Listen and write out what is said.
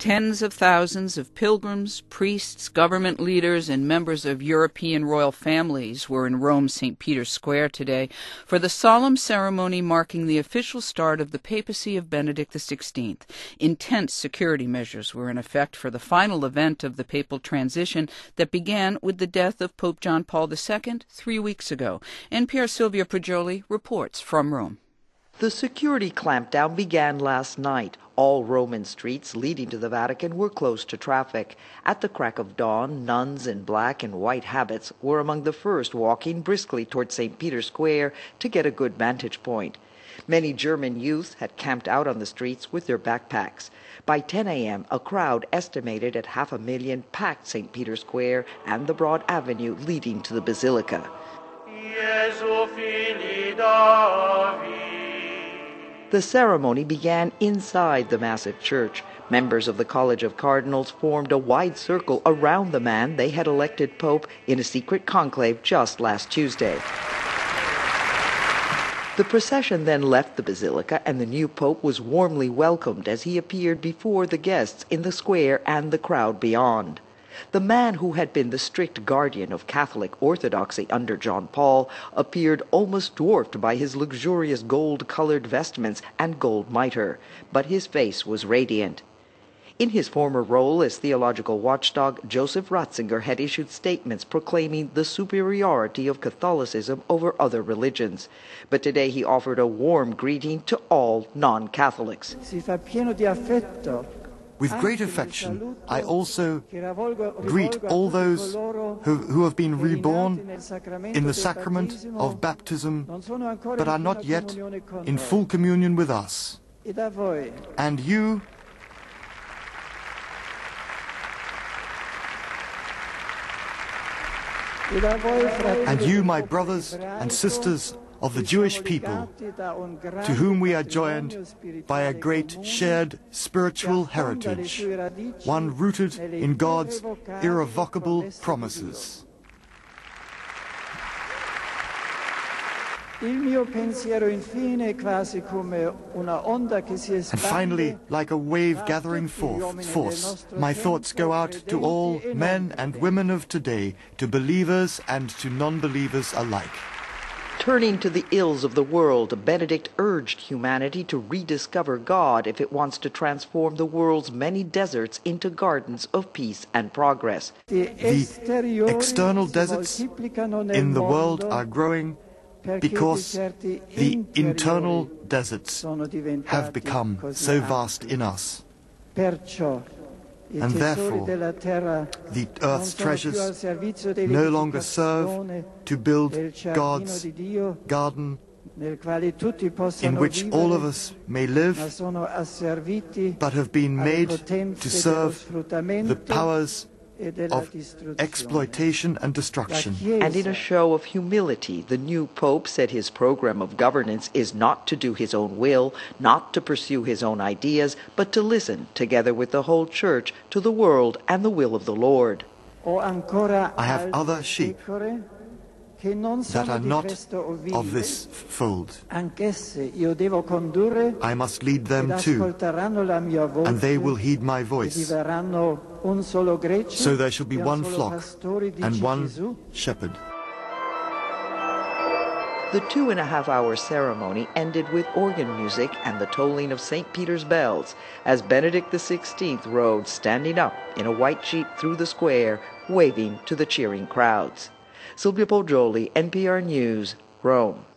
Tens of thousands of pilgrims, priests, government leaders, and members of European royal families were in Rome's St. Peter's Square today for the solemn ceremony marking the official start of the papacy of Benedict XVI. Intense security measures were in effect for the final event of the papal transition that began with the death of Pope John Paul II 3 weeks ago. NPR's Silvia Poggioli reports from Rome. The security clampdown began last night. All Roman streets leading to the Vatican were closed to traffic. At the crack of dawn, nuns in black and white habits were among the first walking briskly toward St. Peter's Square to get a good vantage point. Many German youth had camped out on the streets with their backpacks. By 10 a.m., a crowd estimated at 500,000 packed St. Peter's Square and the broad avenue leading to the Basilica. The ceremony began inside the massive church. Members of the College of Cardinals formed a wide circle around the man they had elected Pope in a secret conclave just last Tuesday. The procession then left the Basilica, and the new Pope was warmly welcomed as he appeared before the guests in the square and the crowd beyond. The man who had been the strict guardian of Catholic orthodoxy under John Paul appeared almost dwarfed by his luxurious gold-colored vestments and gold mitre, but his face was radiant. In his former role as theological watchdog, Joseph Ratzinger had issued statements proclaiming the superiority of Catholicism over other religions. But today he offered a warm greeting to all non-Catholics. With great affection, I also greet all those who have been reborn in the sacrament of baptism, but are not yet in full communion with us. And you, my brothers and sisters of the Jewish people, to whom we are joined by a great shared spiritual heritage, one rooted in God's irrevocable promises. And finally, like a wave gathering force, my thoughts go out to all men and women of today, to believers and to non-believers alike. Turning to the ills of the world, Benedict urged humanity to rediscover God if it wants to transform the world's many deserts into gardens of peace and progress. The external deserts in the world are growing because the internal deserts have become so vast in us. And therefore, the earth's treasures no longer serve to build God's garden in which all of us may live, but have been made to serve the powers of exploitation and destruction. And in a show of humility, the new Pope said his program of governance is not to do his own will, not to pursue his own ideas, but to listen, together with the whole Church, to the world and the will of the Lord. I have other sheep that are not of this fold. I must lead them too, and they will heed my voice. So there shall be one flock and one shepherd. The 2.5-hour ceremony ended with organ music and the tolling of St. Peter's bells as Benedict XVI rode standing up in a white jeep through the square, waving to the cheering crowds. Silvia Poggioli, NPR News, Rome.